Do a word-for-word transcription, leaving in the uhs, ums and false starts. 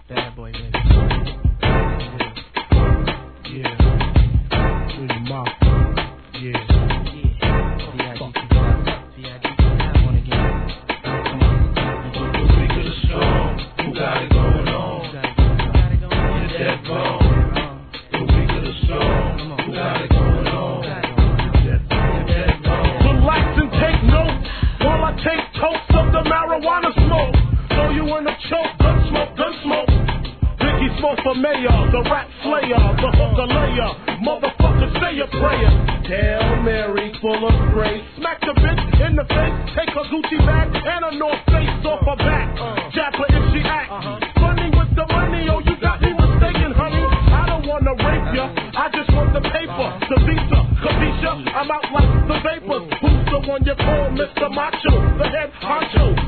Bad boy, baby. Yeah. To the mouth. Yeah. Yeah. V I D C one again. Come on. The weak of the strong, who got it going on? You're dead wrong. The weak of the strong, who got it going on? You're dead wrong. Relax and take notes while I take totes of the marijuana smoke. Throw you in a choke, gun smoke, gun smoke. Biggie Smoke for mayor, the rap slayer, the hooker layer. Motherfucker, say a prayer. Hail Mary, full of grace. Smack the bitch in the face, take her Gucci bag and a North Face off her back. Jab her if she act funny with the money. Oh, you got me mistaken, honey. I don't wanna rape ya, I just want the paper, the visa, Kavisha. I'm out like the vapors. Who's the one you call Mister Macho, the head honcho?